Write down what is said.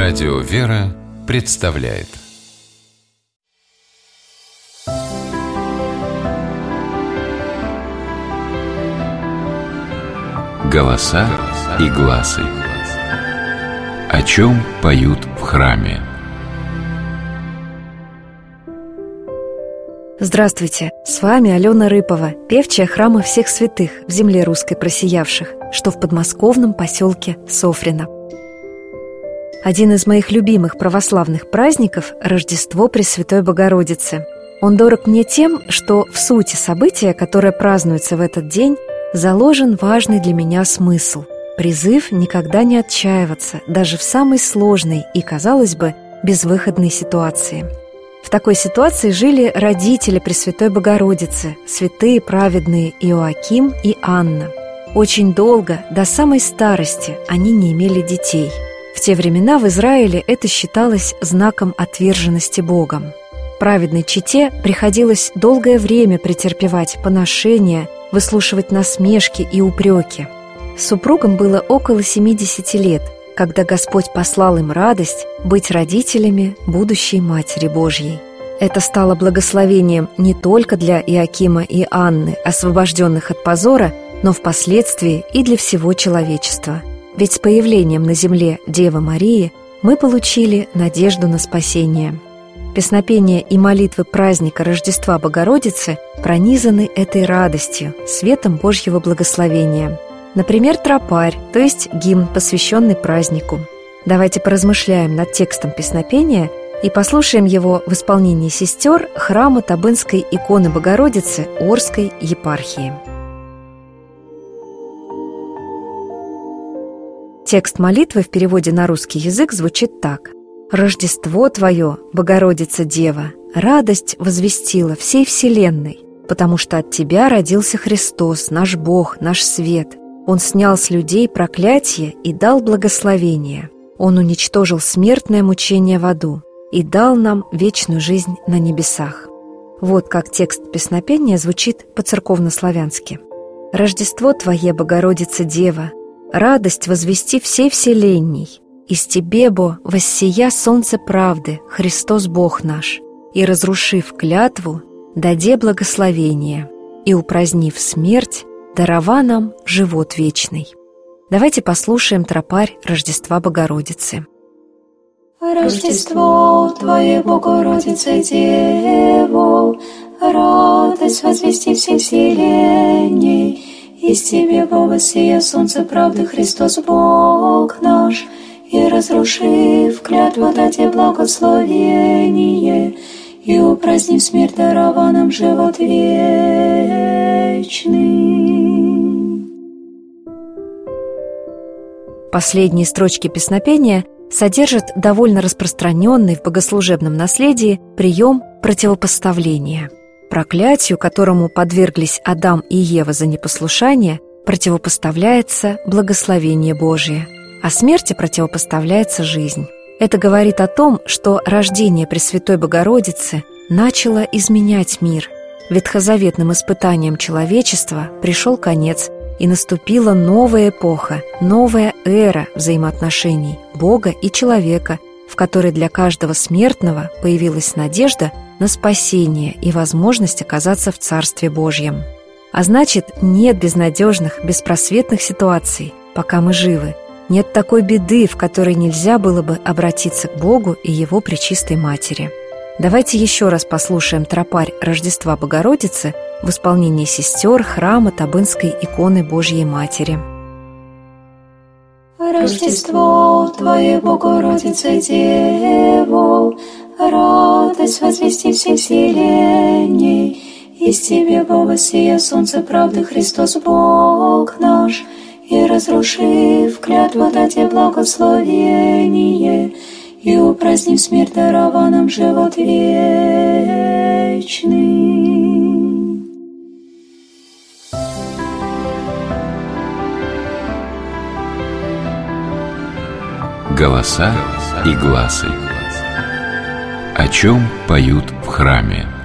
Радио «Вера» представляет «Голоса и гласы». О чем поют в храме? Здравствуйте, с вами Алена Рыпова, певчая храма всех святых в земле русской просиявших, что в подмосковном поселке Софрино. Один из моих любимых православных праздников – Рождество Пресвятой Богородицы. Он дорог мне тем, что в сути события, которое празднуется в этот день, заложен важный для меня смысл – призыв никогда не отчаиваться, даже в самой сложной и, казалось бы, безвыходной ситуации. В такой ситуации жили родители Пресвятой Богородицы, святые праведные Иоаким и Анна. Очень долго, до самой старости, они не имели детей. В те времена в Израиле это считалось знаком отверженности Богом. Праведной чете приходилось долгое время претерпевать поношения, выслушивать насмешки и упреки. Супругам было около 70 лет, когда Господь послал им радость быть родителями будущей Матери Божьей. Это стало благословением не только для Иоакима и Анны, освобожденных от позора, но впоследствии и для всего человечества. Ведь с появлением на земле Девы Марии мы получили надежду на спасение. Песнопения и молитвы праздника Рождества Богородицы пронизаны этой радостью, светом Божьего благословения. Например, тропарь, то есть гимн, посвященный празднику. Давайте поразмышляем над текстом песнопения и послушаем его в исполнении сестер храма Табынской иконы Богородицы Орской епархии. Текст молитвы в переводе на русский язык звучит так: «Рождество Твое, Богородица Дева, радость возвестила всей вселенной, потому что от Тебя родился Христос, наш Бог, наш свет. Он снял с людей проклятие и дал благословение. Он уничтожил смертное мучение в аду и дал нам вечную жизнь на небесах». Вот как текст песнопения звучит по-церковнославянски. «Рождество Твое, Богородица Дева, радость возвести всей вселенной. Из Тебе, бо, воссия солнце правды, Христос Бог наш, и, разрушив клятву, даде благословение, и, упразднив смерть, дарова нам живот вечный». Давайте послушаем тропарь Рождества Богородицы. Рождество Твое, Богородица Дево, радость возвести всей вселенной. Из Тебе, Бога, сия солнце правды, Христос Бог наш, и, разрушив клятву, даде благословение, и, упразднив смерть, дарова нам живот вечный. Последние строчки песнопения содержат довольно распространенный в богослужебном наследии прием противопоставления. Проклятию, которому подверглись Адам и Ева за непослушание, противопоставляется благословение Божие, а смерти противопоставляется жизнь. Это говорит о том, что рождение Пресвятой Богородицы начало изменять мир. Ветхозаветным испытанием человечества пришел конец, и наступила новая эпоха, новая эра взаимоотношений Бога и человека, в которой для каждого смертного появилась надежда на спасение и возможность оказаться в Царстве Божьем. А значит, нет безнадежных, беспросветных ситуаций, пока мы живы. Нет такой беды, в которой нельзя было бы обратиться к Богу и Его Пречистой Матери. Давайте еще раз послушаем тропарь Рождества Богородицы в исполнении сестер храма Табынской иконы Божьей Матери. Рождество Твое, Богородица Дево, радость возвести всей вселенной. Из Тебе, Бога, сия солнце правды, Христос Бог наш, и, разрушив клятву, даде благословение, и, упразднив смерть, дарова нам живот вечный. Голоса и гласы. О чем поют в храме?